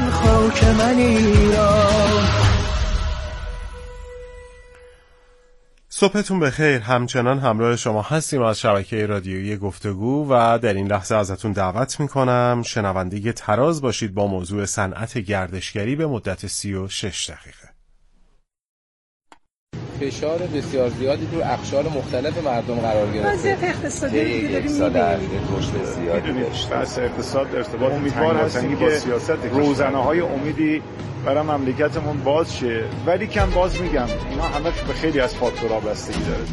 ایران خاک من ایران. صبحتون بخیر. همچنان همراه شما هستیم از شبکه رادیویی گفتگو و در این لحظه ازتون دعوت میکنم شنونده تراز باشید با موضوع صنعت گردشگری به مدت 36 دقیقه. فشار بسیار زیادی تو اقشار مختلف مردم قرار گرفته. وضعیت اقتصادی یک سال اخیر رشد زیادی داشته. بحث اقتصاد ارتباط امیدوار هستیم با سیاست روزنه‌های امیدی برای مملکتمون باز شه، ولی کم باز میگم اینا همه به خیلی از فاکتورها بستگی داره.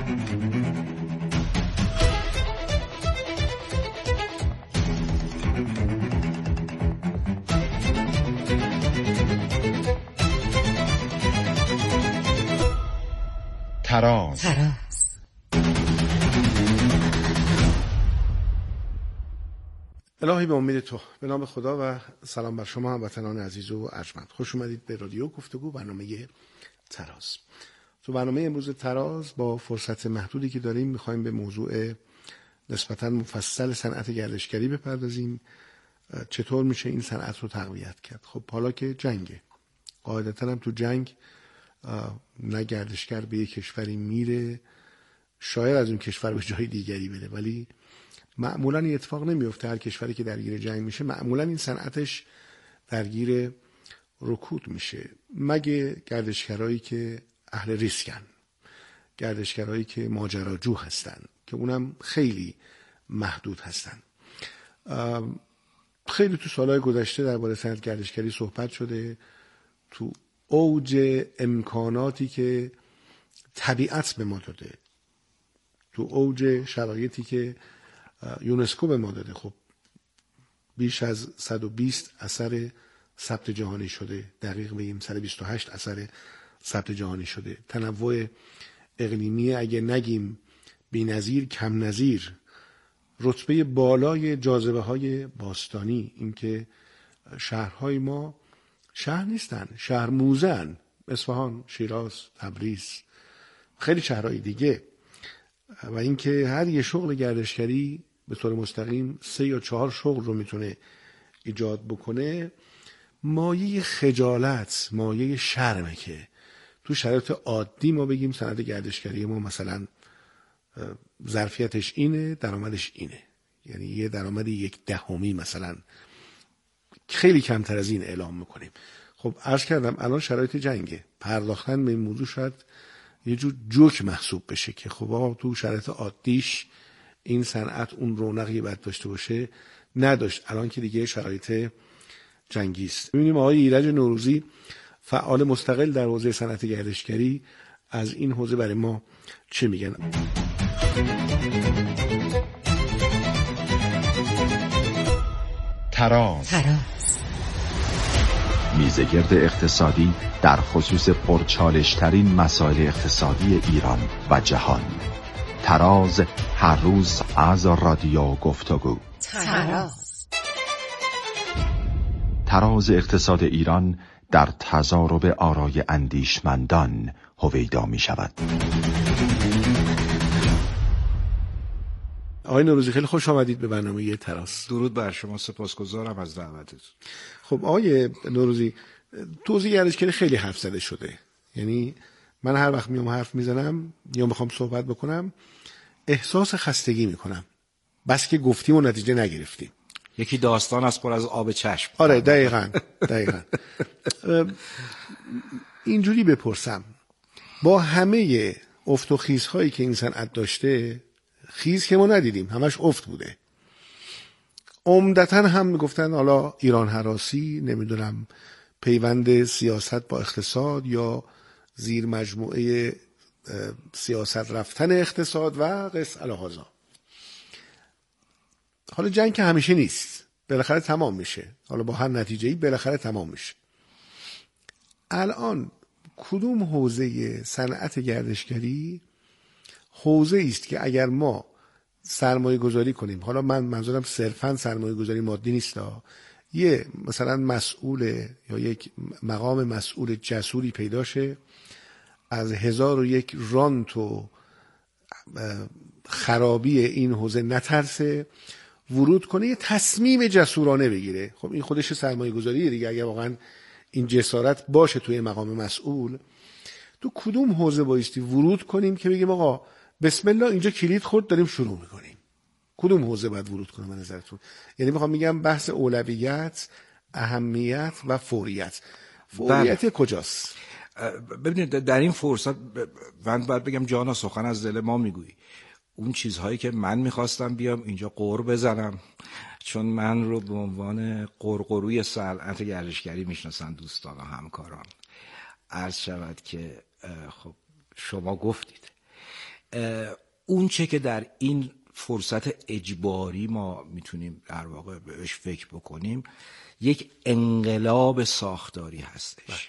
تراز. الهی به امید تو، به نام خدا و سلام بر شما هموطنان عزیز و ارجمند. خوش اومدید به رادیو گفتگو، برنامه تراز. تو برنامه امروز تراز با فرصت محدودی که داریم میخوایم به موضوع نسبتاً مفصل صنعت گردشگری بپردازیم. چطور میشه این صنعت رو تقویت کرد؟ خب حالا که جنگه، قاعدتاً هم تو جنگ نه گردشگر به یک کشوری میره، شاید از اون کشور به جای دیگری بره، ولی معمولا این اتفاق نمیفته. هر کشوری که درگیر جنگ میشه معمولا این صنعتش درگیر رکود میشه، مگه گردشگرایی که اهل ریسکن، گردشگرایی که ماجراجو هستن که اونم خیلی محدود هستن. خیلی تو سالهای گذشته درباره صنعت گردشگری صحبت شده. تو اوج امکاناتی که طبیعت به ما داده، تو اوج شرایطی که یونسکو به ما داده، خب بیش از 120 اثر ثبت جهانی شده، دقیق بگیم 128 اثر ثبت جهانی شده. تنوع اقلیمی اگه نگیم بی‌نظیر کم نظیر، رتبه بالای جاذبه های باستانی، اینکه شهرهای ما شهر نیستن، شهر موزه‌ان، اصفهان، شیراز، تبریز، خیلی شهرهای دیگه. و اینکه هر یه شغل گردشگری به طور مستقیم 3 یا 4 شغل رو میتونه ایجاد بکنه، مایه خجالت، مایه شرمه که تو شرایط عادی ما بگیم صنعت گردشگری ما مثلا ظرفیتش اینه، درآمدش اینه، یعنی یه درآمد 1/10 مثلا، خیلی کمتر از این اعلام میکنیم. خب عرض کردم الان شرایط جنگه، پرداختن به این موضوع شاید یه جور جوک محسوب بشه که خب تو شرایط عادیش این صنعت اون رونقی باید داشته باشه، نداشت. الان که دیگه شرایط جنگی است. ببینیم آقای ایرج نوروزی، فعال مستقل در حوزه صنعت گردشگری، از این حوزه برای ما چه میگن؟ تراز. میزگرد اقتصادی در خصوص پرچالش‌ترین مسائل اقتصادی ایران و جهان. تراز، هر روز از رادیو گفتگو. تراز اقتصاد ایران در تضارب آرای اندیشمندان هویدا می شود. آقای نوروزی خیلی خوش آمدید به برنامه تراز. درود بر شما، سپاسگزارم از دعوتتون. خب آقای نوروزی، توضیح گردشگری خیلی حرف زده شده. یعنی من هر وقت میام حرف میزنم یا میخوام صحبت بکنم احساس خستگی میکنم، بس که گفتیم و نتیجه نگرفتیم. یکی داستان از پر از آب چشم. آره دقیقاً. اینجوری بپرسم، با همه افت و خیزهایی که این صنعت داشته، خیز که ما ندیدیم، همش افت بوده. عمدتاً هم میگفتن حالا ایران هراسی، نمیدونم پیوند سیاست با اقتصاد یا زیر مجموعه سیاست رفتن اقتصاد و قص الهازا. حالا جنگ که همیشه نیست، بالاخره تمام میشه، حالا با هر نتیجه‌ای بالاخره تمام میشه. الان کدوم حوزه صنعت گردشگری حوزه است که اگر ما سرمایه گذاری کنیم، حالا من منظورم صرفاً سرمایه گذاری مادی نیست، یه مثلا مسئول یا یک مقام مسئول جسوری پیدا شه، از 1001 رانت و خرابی این حوزه نترسه، ورود کنه، یه تصمیم جسورانه بگیره. خب این خودش سرمایه گذاریه دیگه. اگه واقعا این جسارت باشه توی مقام مسئول، تو کدوم حوزه بایستی ورود کنیم که بگیم آقا بسم الله اینجا کلید خورد داریم شروع میکنیم؟ کدوم حوزه باید ورود کنه به نظرتون؟ یعنی میخوام میگم بحث اولویت، اهمیت و فوریت. فوریت کجاست؟ ببینید در این فرصت من باید بگم جانا سخن از دل ما میگویی. اون چیزهایی که من میخواستم بیام اینجا قور بزنم، چون من رو به عنوان قرقروی صنعت گردشگری میشناسن دوستان و همکاران. عرض شود که خب شما گفتید اون چه که در این فرصت اجباری ما میتونیم در واقع بهش فکر بکنیم یک انقلاب ساختاری هستش.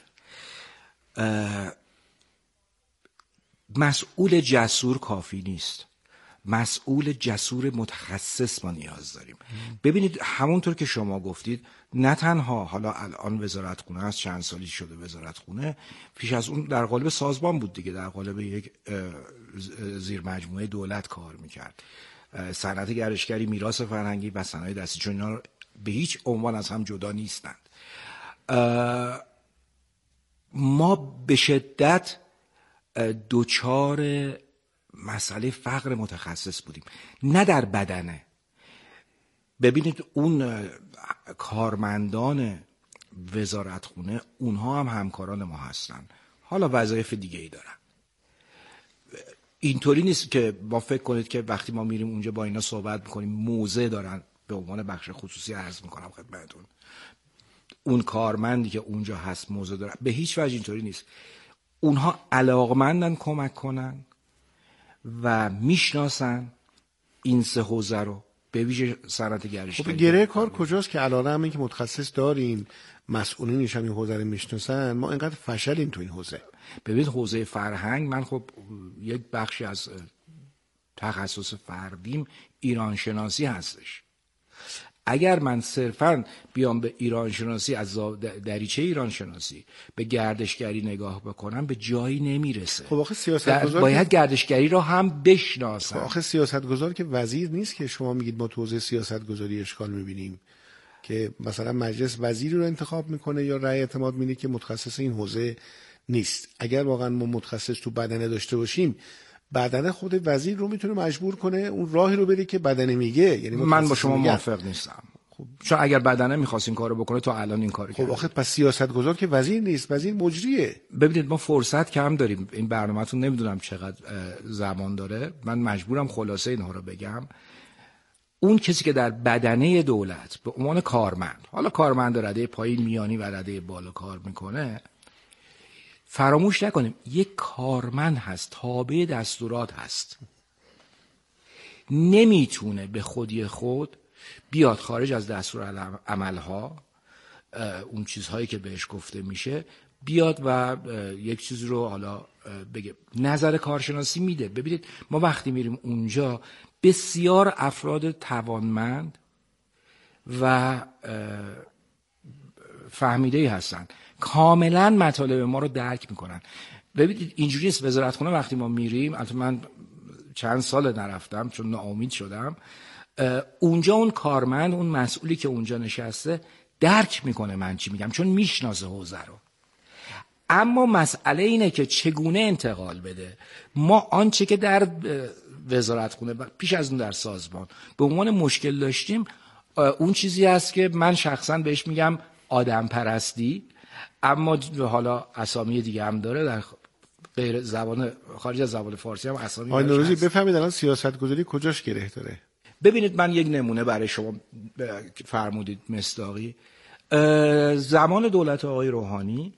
مسئول جسور کافی نیست، مسئول جسور متخصص ما نیاز داریم. ببینید همونطور که شما گفتید نه تنها حالا الان وزارتخونه هست، چند سالی شده وزارتخونه، پیش از اون در قالب سازمان بود دیگه، در قالب یک زیر مجموعه دولت کار میکرد. صنعت گردشگری، میراث فرهنگی و صنایع دستی، چون اینا به هیچ عنوان از هم جدا نیستند. ما به شدت دوچار مسئله فقر متخصص بودیم، نه در بدنه. ببینید اون کارمندان وزارتخونه اونها هم همکاران ما هستن، حالا وظایف دیگه ای دارن. اینطوری نیست که ما فکر کنید که وقتی ما میریم اونجا با اینا صحبت میکنیم موضع دارن. به عنوان بخش خصوصی عرض میکنم خدمتتون، اون کارمندی که اونجا هست موضع داره، به هیچ وجه اینطوری نیست. اونها علاقمندن کمک کنن و میشناسن این سه حوزه رو، به ویژه صنعت گردشگری. خب گره کار کجاست که الان هم این که متخصص داریم، مسئولینش هم این حوزه رو میشناسن، ما اینقدر فشلیم تو این حوزه؟ ببینید حوزه فرهنگ، من خب یک بخشی از تخصص فردیم ایران شناسی هستش. اگر من صرفاً بیام به ایران شناسی، از دریچه ایران شناسی به گردشگری نگاه بکنم، به جایی نمیرسه. خب آخه سیاستگزار باید گردشگری رو هم بشناسن. خب آخه سیاستگزار که وزیر نیست که شما میگید ما تو حوزه سیاستگذاری اشکال میبینیم، که مثلا مجلس وزیری رو انتخاب میکنه یا رأی اعتماد میده که متخصص این حوزه نیست. اگر واقعا ما متخصص تو بدنه داشته باشیم، بدنه خود وزیر رو میتونه مجبور کنه اون راهی رو بره که بدنه میگه. یعنی من با شما موافق نیستم. خب چون اگر بدنه می‌خواست این کارو بکنه تا الان این کارو کرد. خب آخه پس سیاستگزار که وزیر نیست، وزیر مجریه. ببینید ما فرصت کم داریم. این برنامه‌تون نمیدونم چقدر زمان داره. من مجبورم خلاصه اینها رو بگم. اون کسی که در بدنه دولت به عنوان کارمند، حالا کارمند رده پایین، میانی و رده بالا کار میکنه، فراموش نکنیم یک کارمند هست، تابع دستورات هست. نمیتونه به خودی خود بیاد خارج از دستور عملها، اون چیزهایی که بهش گفته میشه، بیاد و یک چیز رو حالا بگه. نظر کارشناسی میده. ببینید ما وقتی میریم اونجا بسیار افراد توانمند و فهمیده هستن، کاملا مطالب ما رو درک میکنن. ببینید اینجوری نیست. وزارتخونه وقتی ما میریم، البته من چند سال نرفتم چون ناامید شدم، اونجا اون کارمند، اون مسئولی که اونجا نشسته درک میکنه من چی میگم، چون میشناسه حوزه رو. اما مسئله اینه که چگونه انتقال بده. ما آنچه که در وزارتخونه پیش از اون در سازمان به عنوان مشکل داشتیم، اون چیزی هست که من شخصا بهش میگم آدم پرستی، اما حالا اسامی دیگه هم داره، در غیر زبان خارج از زبان فارسی هم اسامی آقای نوروزی بفهمید الان سیاستگذاری کجاش گره داره. ببینید من یک نمونه برای شما فرمودید مصداقی. زمان دولت آقای روحانی،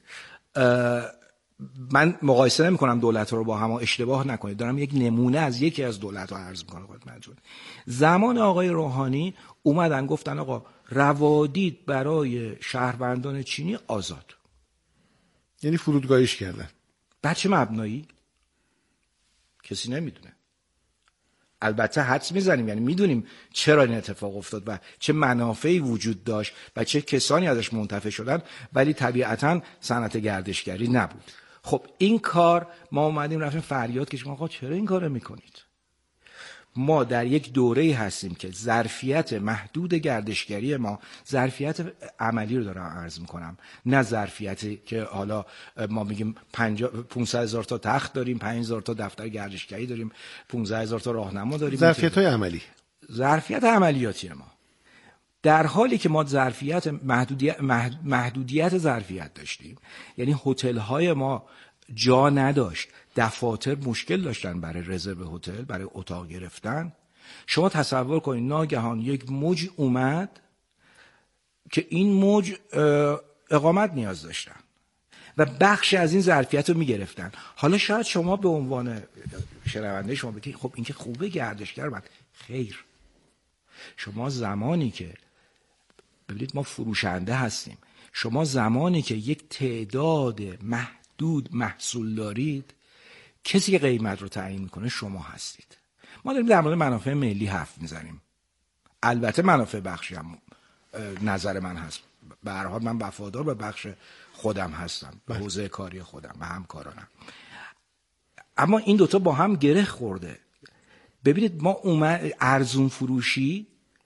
من مقایسه نمی کنم دولت رو با هم، اشتباه نکنید، دارم یک نمونه از یکی از دولت ها عرض میکنم خدمتتون. زمان آقای روحانی اومدن گفتن آقا روادید برای شهروندان چینی آزاد، یعنی فرودگاهیش کردن. بچه مبنایی کسی نمیدونه. البته حدس میزنیم، یعنی میدونیم چرا این اتفاق افتاد و چه منافعی وجود داشت و چه کسانی ازش منتفع شدن، ولی طبیعتاً صنعت گردشگری نبود. خب این کار ما اومدیم رفتیم فریاد کشیدیم آقا چرا این کارو میکنید؟ ما در یک دوره‌ای هستیم که ظرفیت محدود گردشگری ما، ظرفیت عملی رو دارم عرض میکنم، نه ظرفیتی که حالا ما میگیم 500,000 تا تخت داریم، 5,000 تا دفتر گردشگری داریم، 15,000 تا راهنما داریم. ظرفیت‌های عملی، ظرفیت عملیاتی ما، در حالی که ما ظرفیت محدودیت ظرفیت داشتیم، یعنی هتل‌های ما جا نداشت، دفاتر مشکل داشتن برای رزرو هتل، برای اتاق گرفتن. شما تصور کنید ناگهان یک موج اومد که این موج اقامت نیاز داشتن و بخش از این ظرفیت رو میگرفتن. حالا شاید شما به عنوان شنونده شما بگید خب این که خوبه گردشگر من. خیر، شما زمانی که ببینید ما فروشنده هستیم، شما زمانی که یک تعداد محدود محصول دارید، کسی که قیمت رو تعیین میکنه شما هستید. ما داریم در مورد منافع ملی حرف میزنیم. البته منافع بخشی هم نظر من هست. به هر حال من وفادار به بخش خودم هستم، به حوزه کاری خودم، به همکارانم. اما این دوتا با هم گره خورده. ببینید ما ارزون فروشی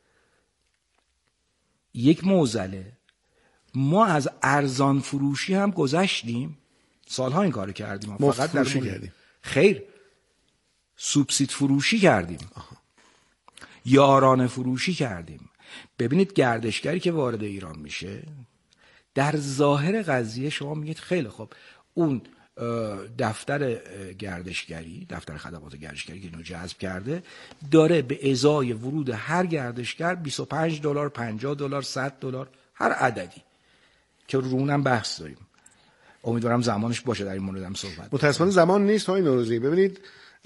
یک معضله، ما از ارزان فروشی هم گذشتیم، سالها این کارو کردیم، ما فقط فروشی کردیم. خیر، سوبسید فروشی کردیم، یارانه فروشی کردیم. ببینید گردشگری که وارد ایران میشه، در ظاهر قضیه شما میگید خیلی خب اون دفتر گردشگری، دفتر خدمات گردشگری که اینو جذب کرده، داره به ازای ورود هر گردشگر $25، $50، $100، هر عددی که رونم بحث داریم. امیدوارم زمانش باشه در این مورد هم صحبت. متأسفانه زمان نیست آقای نوروزی. ببینید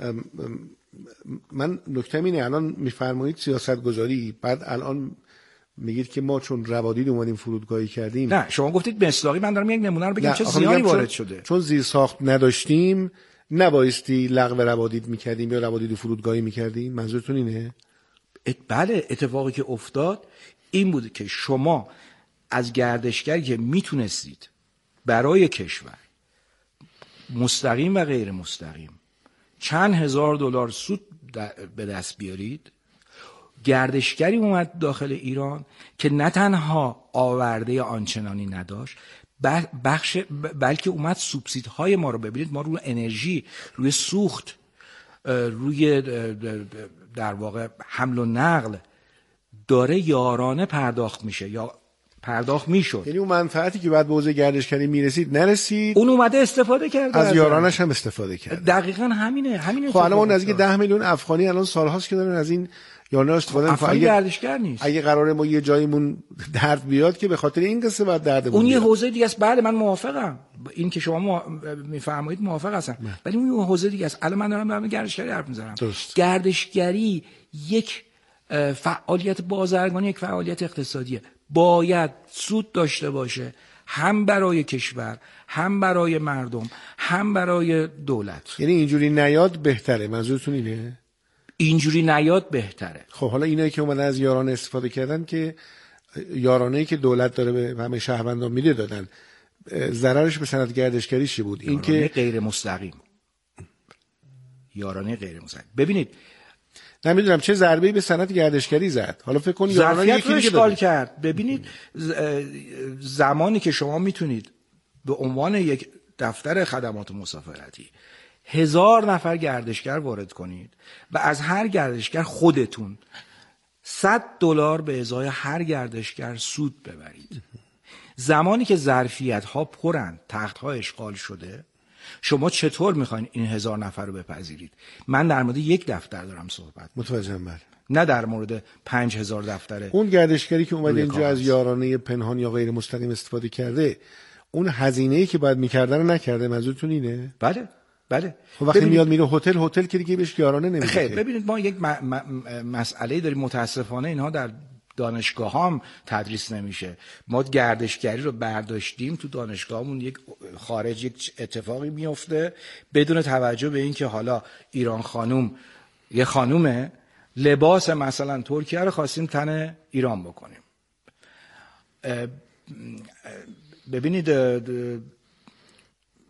من نکته اینه، الان میفرمایید سیاست گذاری، بعد الان میگید که ما چون روادید اومدیم فرودگاهی کردیم. نه شما گفتید مصداقی، من دارم یک نمونه رو بگم چه زیانی وارد شده. چون زیر ساخت نداشتیم نبایستی لغو روادید میکردیم یا روادید فرودگاهی میکردیم، منظورتون اینه؟ بله، اتفاقی که افتاد این بود که شما از گردشگری که میتونستید برای کشور مستقیم و غیر مستقیم چند هزار دلار سود به دست بیارید، گردشگری اومد داخل ایران که نه تنها آورده آنچنانی نداشت، بلکه اومد سوبسیدهای ما رو، ببینید ما روی انرژی، روی سوخت، روی در واقع حمل و نقل داره یارانه پرداخت میشه یا پرداخت میشد. یعنی اون منفعتی که بعد به حوزه گردشگری میرسید نرسید، اون اومده استفاده کرده، از یارانش هم استفاده کرد. دقیقاً همینه. خب الان ما نزدیک 10 میلیون افغانی الان سالهاست که دارن از این یارانه استفاده میکنن. افغانی گردشگر نیست. اگه قراره ما یه جایمون درد بیاد که به خاطر این قصه بعد دردمون اون بیاد. یه حوزه دیگه است. بله من موافقم، این که شما میفرمایید موافق هستم، ولی اون یه حوزه دیگه است. الان من دارم در گردشگری حرف میزنم. گردشگری یک فعالیت بازرگانی، یک فعالیت اقتصادیه، باید سود داشته باشه، هم برای کشور، هم برای مردم، هم برای دولت. یعنی اینجوری نیاد بهتره، منظورتون اینه؟ اینجوری نیاد بهتره. خب حالا اینایی که اومدن از یارانه استفاده کردن، که یارانه‌ای که دولت داره به همه شهروندان میده دادن، ضررش به صنعت گردشگری چی بود؟ این که غیر مستقیم، یارانه غیر مستقیم. ببینید نمیدونم چه ضربه‌ای به صنعت گردشگری زد. حالا فکر کن یارانه یکی دیگه اشغال کرد. ببینید زمانی که شما میتونید به عنوان یک دفتر خدمات مسافرتی 1000 نفر گردشگر وارد کنید و از هر گردشگر خودتون $100 به ازای هر گردشگر سود ببرید، زمانی که ظرفیت ها پرن، تخت ها اشغال شده، شما چطور میخواین این 1000 نفر رو بپذیرید؟ من در مورد یک دفتر دارم صحبت، متوجهم، بله، نه در مورد 5000 دفتره. اون گردشگری که اومده اینجا از یارانه پنهان یا غیر مستقیم استفاده کرده، اون هزینه‌ای که باید می‌کرده رو نکرده، منظورتون اینه؟ بله بله. خب وقتی میاد میره هتل که دیگه بهش یارانه نمیده. خیلی ببینید ما یک مسئله داریم، متاسفانه اینها در دانشگاه هم تدریس نمیشه. ما گردشگری رو برداشتیم تو دانشگاهمون، یک خارج یک اتفاقی میفته بدون توجه به این که حالا ایران خانوم یه خانومه، لباس مثلا ترکیه رو خواستیم تن ایران بکنیم. ببینید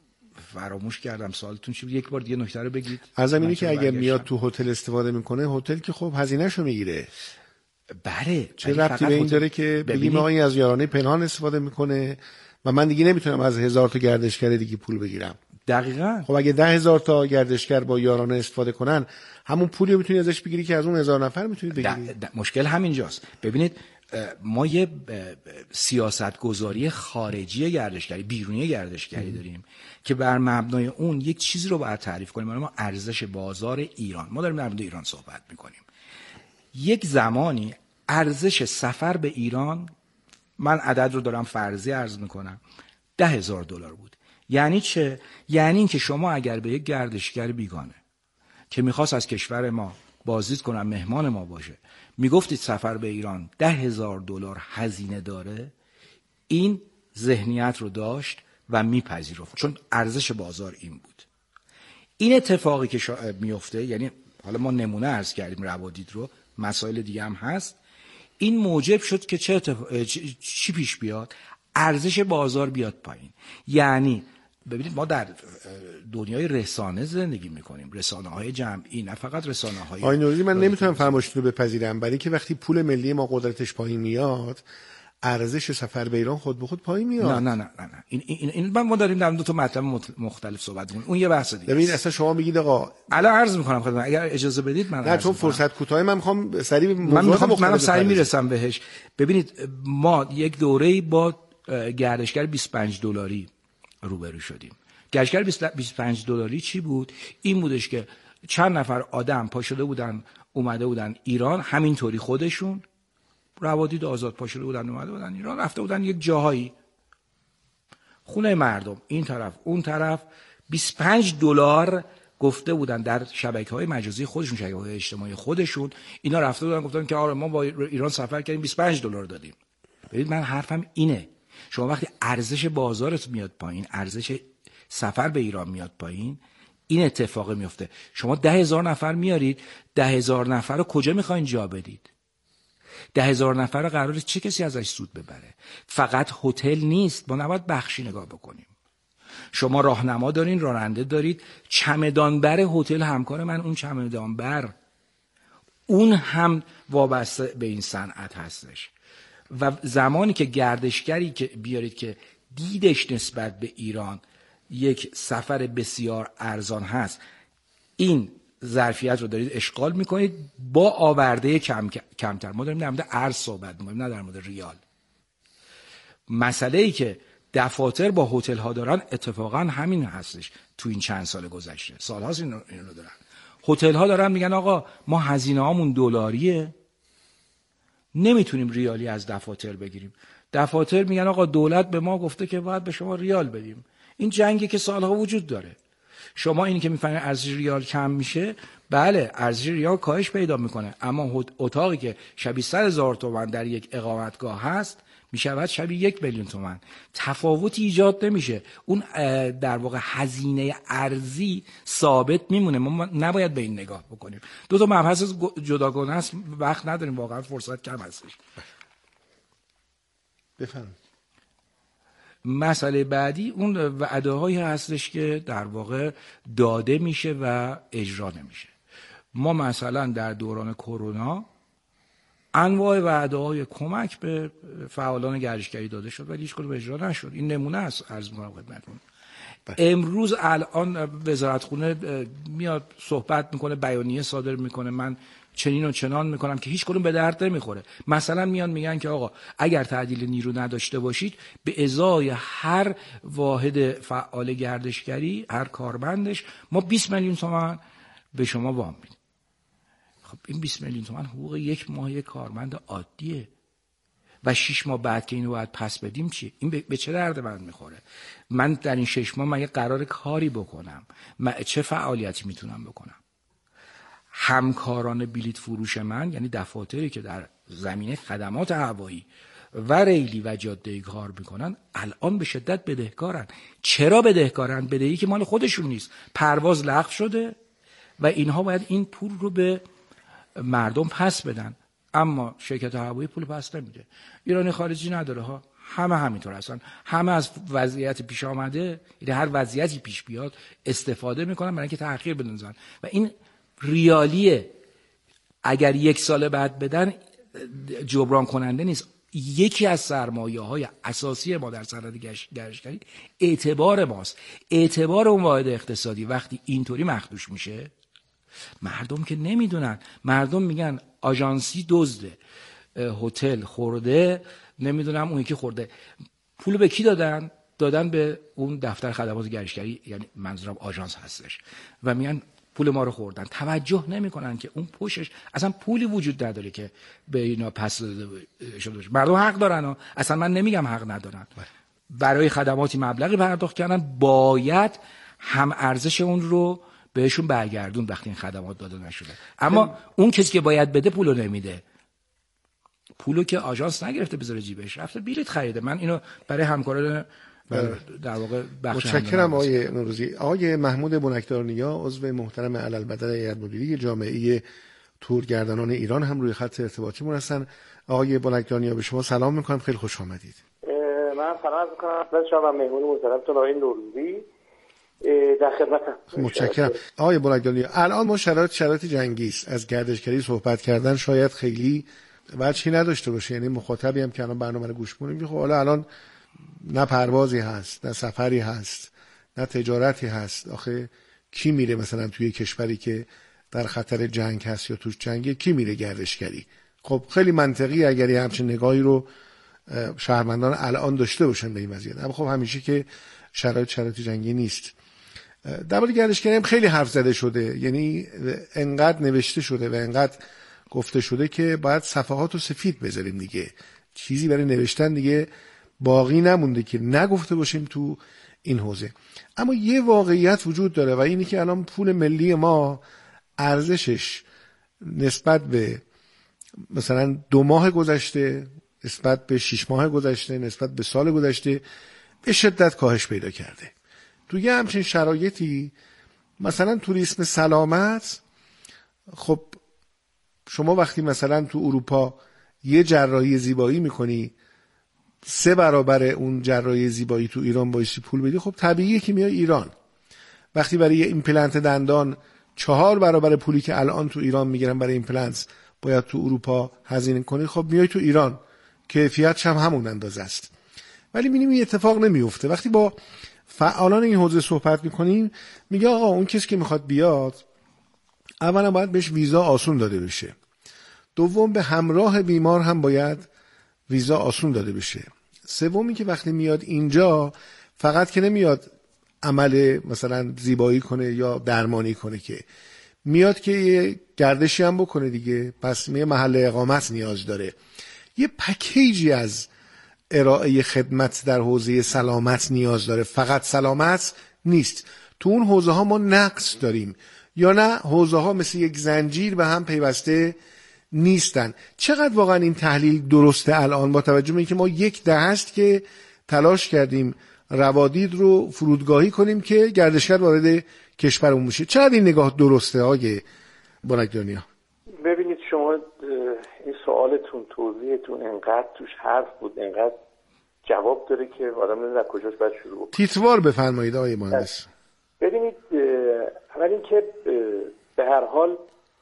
فراموش کردم سوالتون چی بود، یک بار دیگه نکته رو بگید. از اینی که اگر میاد تو هتل استفاده میکنه، هتل که خب هزینه‌شو میگیره. بله، چه ربطی به این داره که بگیم آقا این از یارانه پنهان استفاده میکنه و من دیگه نمیتونم از 1000 تا گردشگر دیگه پول بگیرم؟ دقیقاً. خب اگه 10,000 تا گردشگر با یارانه استفاده کنن، همون پولی رو میتونی ازش بگیری که از اون 1000 نفر میتونی بگیری. مشکل همینجاست. ببینید ما یه سیاست گذاری خارجی گردشگری، بیرونی گردشگری داریم که بر مبنای اون یک چیزی رو باید تعریف کنیم. ما ارزش بازار ایران، ما داریم در مورد ایران صحبت میکنیم. یک زمانی ارزش سفر به ایران، من عدد رو دارم فرضی عرض میکنم، $10,000 بود. یعنی چه؟ یعنی این که شما اگر به یک گردشگر بیگانه که میخواست از کشور ما بازدید کنن، مهمان ما باشه، میگفتید سفر به ایران $10,000 هزینه داره، این ذهنیت رو داشت و میپذیرفت، چون ارزش بازار این بود. این اتفاقی که میفته، یعنی حالا ما نمونه عرض کردیم روادید رو، مسائل دیگه هم هست، این موجب شد که چی پیش بیاد؟ ارزش بازار بیاد پایین. یعنی ببینید ما در دنیای رسانه زندگی میکنیم، رسانه های جمعی، نه فقط رسانه های آقای نوروزی، من نمیتونم فرمایشتون رو بپذیرم، برای که وقتی پول ملی ما قدرتش پایین میاد، ارزش سفر به ایران خود به خود پایین میاد. نه این ما داریم در دو تا مطلب مختلف صحبت می‌کنیم، اون یه بحث دیگه. ببین اصلا شما میگید آقا، الان عرض می‌کنم خدمت، اگر اجازه بدید من نه چون فرصت کوتاه، من می‌خوام سریع منم سریع میرسم بهش. ببینید ما یک دوره‌ای با گردشگر $25 روبرو شدیم. گردشگر $25 چی بود؟ این بودش که چند نفر آدم پا شده بودن اومده بودن ایران، همینطوری خودشون روادید آزاد پا شده بودن اومده بودن ایران، رفته بودن یک جاهایی خونه مردم این طرف اون طرف، $25 گفته بودن در شبکه‌های مجازی خودشون، شبکه‌های اجتماعی خودشون، اینا رفته بودن گفتن که آره ما با ایران سفر کردیم $25 دادیم. ببینید من حرفم اینه، شما وقتی ارزش بازارت میاد پایین، ارزش سفر به ایران میاد پایین، این اتفاق میفته. شما 10,000 نفر میارید، 10,000 نفر رو کجا میخواین جا بدید؟ 10,000 نفر رو قراره چه کسی ازش سود ببره؟ فقط هتل نیست، ما نباید بخشی نگاه بکنیم. شما راهنما دارین، راننده دارید، چمدانبر هتل همکار من، اون چمدانبر اون هم وابسته به این صنعت هستش. و زمانی که گردشگری که بیارید که دیدش نسبت به ایران یک سفر بسیار ارزان هست، این ظرفیت رو دارید اشغال میکنید با آورده کمتر. ما داریم در مورد ارز صحبت میکنیم، نه در مورد ریال. مسئله ای که دفاتر با هتل ها دارن اتفاقا همین هستش. تو این چند سال گذشته، سال هاست اینو دارن. هتل ها دارن میگن آقا ما هزینه هامون $، نمیتونیم ریالی از دفاتر بگیریم. دفاتر میگن آقا دولت به ما گفته که باید به شما ریال بدیم. این جنگی که سالها وجود داره. شما اینی که میفهمید ارزش ریال کم میشه، بله ارزش ریال کاهش پیدا میکنه، اما اتاقی که شبیه 100,000 تومان در یک اقامتگاه هست میشود شبیه 1,000,000 تومان. تفاوتی ایجاد نمیشه. اون در واقع هزینه ارزی ثابت میمونه. ما نباید به این نگاه بکنیم. دو تا مبحث جداگانه است، وقت نداریم، واقعا فرصت کم هستش. بفرمایید. مسئله بعدی اون وعده هایی هستش که در واقع داده میشه و اجرا نمیشه. ما مثلا در دوران کرونا انواع وعده های کمک به فعالان گردشگری داده شد ولی هیچ کدوم اجرا نشد. این نمونه است، عرض می‌کنم خدمتتون. امروز الان وزارتخونه میاد صحبت میکنه، بیانیه صادر میکنه، من چنین و چنان میکنم که هیچ کدوم به درد نمیخوره. مثلا میان میگن که آقا اگر تعدیل نیرو نداشته باشید، به ازای هر واحد فعال گردشگری، هر کارمندش، ما 20,000,000 تومان به شما وام میدیم. خب این 20,000,000 تومان حقوق یک ماه یک کارمند عادیه و 6 ماه بعد که اینو باید پس بدیم چی؟ این به چه درد من میخوره؟ من در این 6 ماه مگه قرار کاری بکنم؟ من چه فعالیتی میتونم بکنم؟ همکاران بلیط فروش من، یعنی دفاتری که در زمینه خدمات هوایی و ریلی و جاده‌ای کار میکنن، الان به شدت بدهکارن. چرا بدهکارن؟ بدهی که مال خودشون نیست، پرواز لغو شده و اینها باید این پول رو به مردم پس بدن، اما شرکت هوایی پول پس نمیده. ایرانی خارجی نداره ها، همه همینطور هستن. همه از وضعیت پیش آمده، یعنی هر وضعیتی پیش بیاد استفاده میکنن برای اینکه تأخیر بندازن و این ریالیه. اگر 1 سال بعد بدن جبران کننده نیست. یکی از سرمایه‌های اساسی ما در صنعت گردشگری اعتبار ماست. اعتبار اون واحد اقتصادی وقتی اینطوری مخدوش میشه، مردم که نمیدونن، مردم میگن آژانسی دزده، هتل خورده، نمیدونم اون یکی خورده. پول به کی دادن؟ دادن به اون دفتر خدمات گردشگری، یعنی منظورم آژانس هستش، و میگن پول ما رو خوردن. توجه نمیکنن که اون پشتش اصلا پولی وجود نداره که به اینا پس داده شده باشه. مردم حق دارن، اصلا من نمیگم حق ندارن. برای خدماتی مبلغی پرداخت کردن، باید هم ارزش اون رو بهشون برگردون وقتی این خدمات داده نشده. اما اون کسی که باید بده پولو نمیده. پولو که آژانس نگرفته بذاره جیبش، رفته بلیط خریده. من اینو برای همکاران در واقع بخش متشکرم آقای نوروزی. آقای محمود بنکدارنیا عضو محترم علالبدر هیئت مدیره جامعه تورگردانان ایران هم روی خط ارتباطیمون هستن. آقای بنکدارنیا به شما سلام میکنم، خیلی خوش آمدید. من سلام میکنم خدمت شما و مهمون محترمتون آقای نوروزی، در خدمتم. متشکرم. آقای بنکدارنیا، الان ما شرایط جنگی است، از گردشگری صحبت کردن شاید خیلی وجهی نداشته باشه، یعنی مخاطبی هم که الان برنامه رو گوش می‌کنه خب الان نه پروازی هست، نه سفری هست، نه تجارتی هست. آخه کی میره مثلا توی کشوری که در خطر جنگ هست یا توش جنگه، کی میره گردشگری؟ خب خیلی منطقی اگر یه همچین نگاهی رو شهروندان الان داشته باشن به این وضعیت. اما خب همیشه که شرایط جنگی نیست. در مورد گردشگری هم خیلی حرف زده شده، یعنی انقدر نوشته شده و انقدر گفته شده که باید صفحات رو سفید بذاریم دیگه. چیزی برای نوشتن دیگه باقی نمونده که نگفته باشیم تو این حوزه. اما یه واقعیت وجود داره و اینی که الان پول ملی ما ارزشش نسبت به مثلا 2 ماه گذشته، نسبت به 6 ماه گذشته، نسبت به سال گذشته به شدت کاهش پیدا کرده. تو یه همچین شرایطی مثلا توریسم سلامت، خب شما وقتی مثلا تو اروپا یه جراحی زیبایی میکنی 3 برابر اون جراحی زیبایی تو ایران بایستی پول بدی، خب طبیعیه که میای ایران. وقتی برای ایمپلنت دندان 4 برابر پولی که الان تو ایران میگیرن برای ایمپلنت باید تو اروپا هزینه کنی، خب میای تو ایران، کیفیتش هم همون اندازه است. ولی میبینیم این اتفاق نمیفته. وقتی با فعالان این حوزه صحبت میکنیم میگه آقا اون کسی که میخواد بیاد اولا باید بهش ویزا آسون داده بشه، دوم به همراه بیمار هم باید ویزا آسون داده بشه، سومی که وقتی میاد اینجا فقط که نمیاد عمل مثلا زیبایی کنه یا درمانی کنه، که میاد که یه گردشی هم بکنه دیگه، پس یه محل اقامت نیاز داره. یه پکیجی از ارائه خدمت در حوزه سلامت نیاز داره. فقط سلامت نیست، تو اون حوزه ها ما نقص داریم یا نه حوزه ها مثل یک زنجیر به هم پیوسته نیستن. چقدر واقعا این تحلیل درسته الان با توجه به اینکه ما 10 است که تلاش کردیم روادید رو فرودگاهی کنیم که گردشگر وارد کشورمون میشه؟ چقدر این نگاه درسته آقای بنکدارنیا؟ ببینید شما این سوالتون، توضیحتون انقدر توش حرف بود، انقدر جواب داره که آدم نمیدونه از کجاش باید شروع کنه. تیتروار بفرمایید آقای مهندس. ببینید اول اینکه به هر حال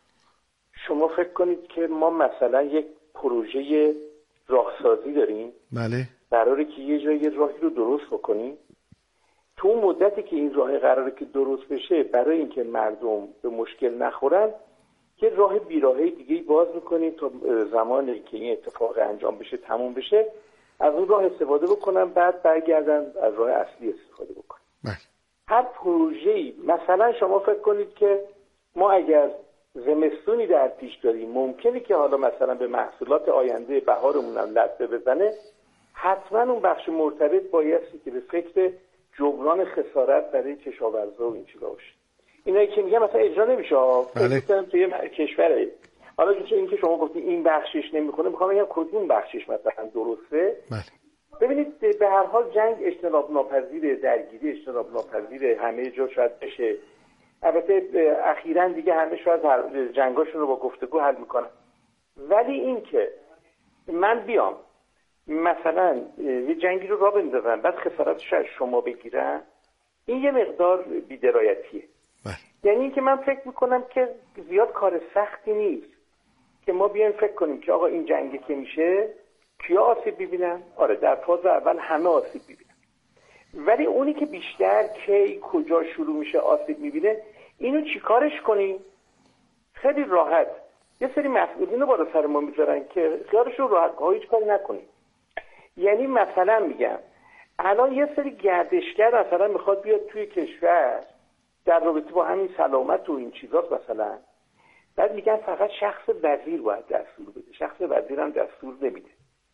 شما فکر کنید که ما مثلا یک پروژه راهسازی داریم، بله، قراره که یه جایی راهی رو درست بکنیم. تو اون مدتی که این راه قراره که درست بشه، برای اینکه مردم به مشکل نخورن یه راه بیراهه دیگه باز میکنیم تا زمانی که این اتفاق انجام بشه، تموم بشه، از اون راه استفاده بکنن، بعد برگردن از راه اصلی استفاده بکنن. بله. هر پروژه‌ای مثلا شما فکر کنید که ما اگر زمستونی در پیش داریم، ممکنه که حالا مثلا به محصولات آینده بهارمون هم لطمه بزنه، حتما اون بخش مرتبط بایستی که به فکر جبران خسارت برای کشاورزا و این چیزا باشه. اینایی که میگم مثلا اجرا نمیشه. بله. توی کشوره حالا چون اینکه شما گفتید این بخشش نمیکنه، میخوام بگم کدوم بخشش مثلا درسته. بله. ببینید به هر حال جنگ اجتناب ناپذیره، درگیری اجتناب ناپذیره، همه جا شاید بشه. البته اخیراً دیگه همه شاید جنگاشون رو با گفتگو حل میکنن. ولی این که من بیام مثلا یه جنگی رو راه بندازن بعد خسارتش از شما بگیرن، این یه مقدار بی‌درایتیه. یعنی اینکه من فکر میکنم که زیاد کار سختی نیست که ما بیایم فکر کنیم که آقا این جنگی که میشه کیا آسیب ببینن؟ آره در فاز اول همه آسیب ببینن، ولی اونی که بیشتر کی کجا شروع میشه آسیب میبینه اینو چیکارش کنیم؟ خیلی راحت یه سری مسئولین رو بالا سر ما میذارن که خیالشون راحت هیچ کاری نکنیم. یعنی مثلا میگم الان یه سری گردشگر مثلا میخواد بیاد توی کشور در رابطه با همین سلامت و این چیزاست مثلا، بعد میگن فقط شخص وزیر باید دستور بده، شخص وزیر هم دستور نمیده.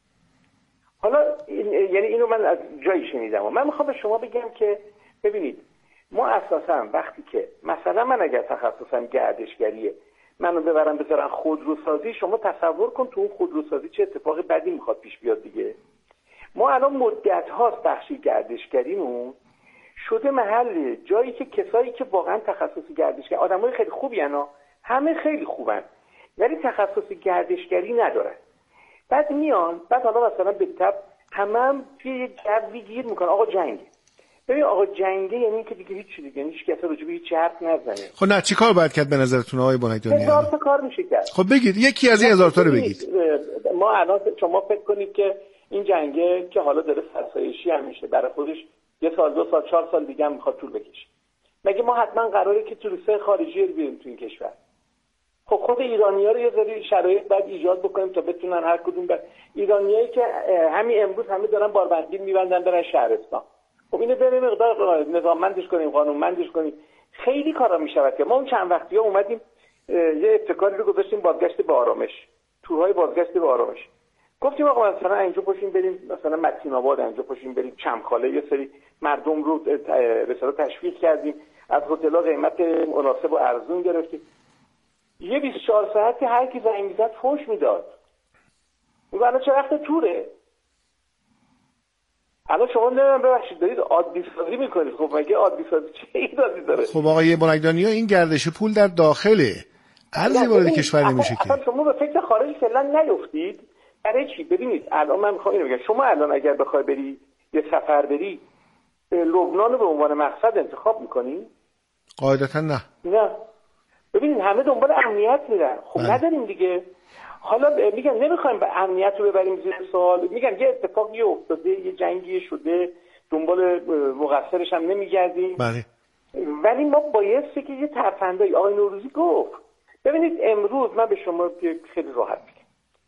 حالا یعنی اینو من از جایی شنیدم و من میخوام به شما بگم که ببینید ما اساسا وقتی که مثلا من اگر تخصصم گردشگریه منو ببرم بذارن خودروسازی، شما تصور کن تو اون خودروسازی چه اتفاق بدی میخواد پیش بیاد دیگه. ما الان مدت هاست بخشی گردشگریمون شده محل جایی که کسایی که واقعا تخصصی گردشگری آدمای خیلی خوبی انا همه خیلی خوبن ولی تخصصی گردشگری ندارن، بعد میان بعد حالا مثلا به تب هم توی یه جوی گیر میکنن آقا جنگه. ببین آقا جنگه یعنی که دیگه هیچ چیزی یعنی هیچ کس راجع به هیچ حرف نزنه. خب نه چی کار باید کرد به نظرتون آقای بنکدانی؟ هزار تا کار میشه کرد. خب بگید یکی از این هزار تا رو بگید. ما الان شما فکر کنید که این جنگه که حالا داره فرسایشی هم میشه برای خودش یه سال 2 سال 4 سال دیگه هم میخواد طول بکشه. مگه ما حتما قراره که توریستای خارجی رو بیاریم تو این کشور؟ خب خود ایرانی‌ها رو یه ذره شرایط بعد ایجاد بکنیم تا بتونن هر کدوم ایرانیایی که همین امروز همه دارن باربندی میبندن برن شهرستان، خب اینو بریم مقدار نظاممندش کنیم قانونمندش کنیم، خیلی کارا میشود که ما اون چند وقتی‌ها اومدیم یه ابتکاری رو گذاشتیم بازگشت به آرامش، تورهای بازگشت به آرامش. گفتیم آقا مثلا اینجا پاشیم بریم مثلا متین آباد، اینجا پاشیم بریم چمخاله، یه سری مردم رو به اصطلاح تشویق کردیم، از هتل‌ها قیمت مناسب و ارزون گرفتیم. یه 24 ساعتی هر کی زنگ می‌زد فوش میداد. میگه الان چه وقت توره؟ الان شما نمیدونم ببخشید دارید عادی سازی میکنید. خب مگه عادی سازی چه ایرادی داره؟ خب آقای بنکدانی این گردش پول در داخله ارزی وارد کشور نمیشه که. اصلا شما به فکر خارج فعلا نیفتید. برای چی؟ ببینید الان من میخوام اینو بگم، شما الان اگر بخوای بری یه سفر بری لبنان رو به عنوان مقصد انتخاب میکنی؟ قاعدتا نه. ببینید همه دنبال امنیت میرن. خب نداریم دیگه. حالا میگن نمیخوایم به امنیت رو ببریم زیر سوال، میگن یه اتفاقی افتاده، یه جنگی شده، دنبال مقصرش هم نمیگردیم. بله. ولی ما بایستی که یه ترفندایی آقای نوروزی گفت. ببینید امروز من به شما خیلی راحت میگم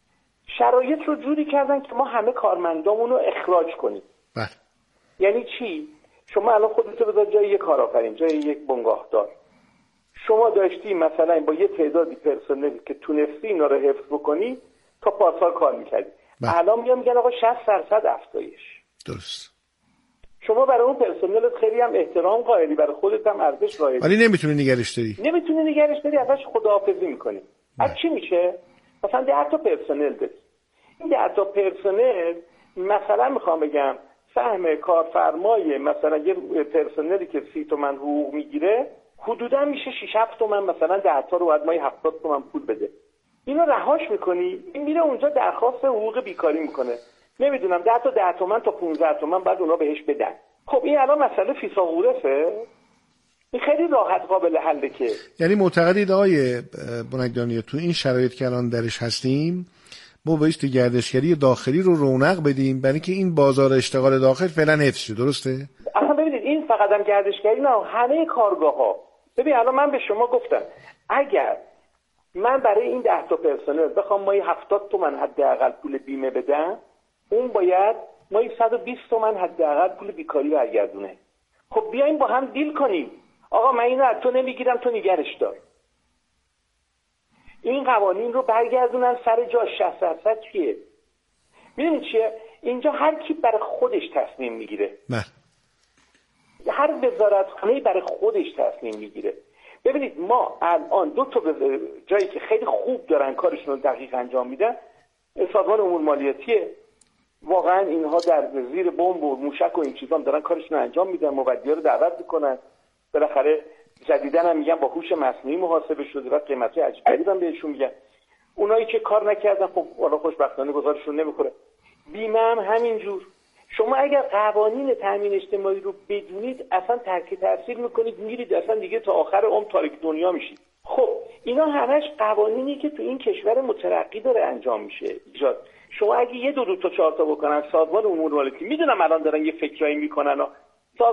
شرایط رو جوری کردن که ما همه کارمندامون رو اخراج کنیم. بله. یعنی چی؟ شما الان خودتو بذار جای یک کارآفرین، جای یک بنگاهدار. شما داشتی مثلا با یه تعدادی پرسنل که تونستی اینا رو حفظ بکنی تا پارسال کار میکردی. الان میگن آقا 60% افزایش. درست. شما برای اون پرسنلت خیلی هم احترام قائلی، برای خودت هم ارزش قائلی، ولی نمیتونی نگرش داری. ازش خداحافظی میکنی. از چی میشه؟ مثلا 10 تا پرسنل داری. این 10 تا پرسنل مثلا میخوام بگم سهم کارفرمای مثلا یه پرسنلی که 30 تومن حقوق میگیره حدودا میشه 6-7 تومن، مثلا 10 تا رو باید ماهی 70 تومن پول بده. اینو رهاش میکنی، این میره اونجا درخواست حقوق بیکاری میکنه، نمیدونم 10 تا 10 تومن تا 15 تومن بعد اونا بهش بدن. خب این الان مسئله فیساغورسه، این خیلی راحت قابل حله. که یعنی معتقدید آقای بنکدانی تو این شرایط که الان درش هستیم ما بایستی گردشگری داخلی رو رونق بدیم برای اینکه این بازار اشتغال داخل فعلا حفظ شه؟ درسته؟ اصلا ببینید این فقط هم گردشگری نه، همه کارگاه‌ها. ببین الان من به شما گفتم اگر من برای این 10 تا پرسنل بخوام ماهی 70 تومن حداقل پول بیمه بدم، اون باید ماهی 120 تومن حداقل پول بیکاری برگردونه. خب بیایم با هم دیل کنیم. آقا من اینو از تو نمیگیرم، تو نگرش دار. این قوانین رو برگردونن سر جاش. 60% چیه؟ میدونید چیه؟ اینجا هر کی برای خودش تصمیم میگیره. نه. هر وزارتخانه‌ای برای خودش تصمیم میگیره. ببینید ما الان 2 تا جایی که خیلی خوب دارن کارشون رو دقیق انجام میدن، سازمان امور مالیاتیه. واقعا اینها در زیر بمب و موشک و این چیزا دارن کارشون رو انجام میدن، مبادی‌ها رو دعوت میکنن. بالاخره جدیدن هم میگن با هوش مصنوعی محاسبه شده و قیمت‌های عجیب غریب هم بهشون میگن. اونایی که کار نکردن خب والا خوشبختانه گزارششون نمیخوره. بیمه هم همینجور. شما اگر قوانین تامین اجتماعی رو بدونید اصلا ترک تحصیل میکنید، میرید اصلا دیگه تا آخر عمر تارک دنیا میشید. خب اینا همش قوانینی که تو این کشور مترقی داره انجام میشه ایجاد. شما اگه یه دو تا چهار تا بکنن سازمان امور مالیاتی، میدونم الان دارن یه فکرایی میکنن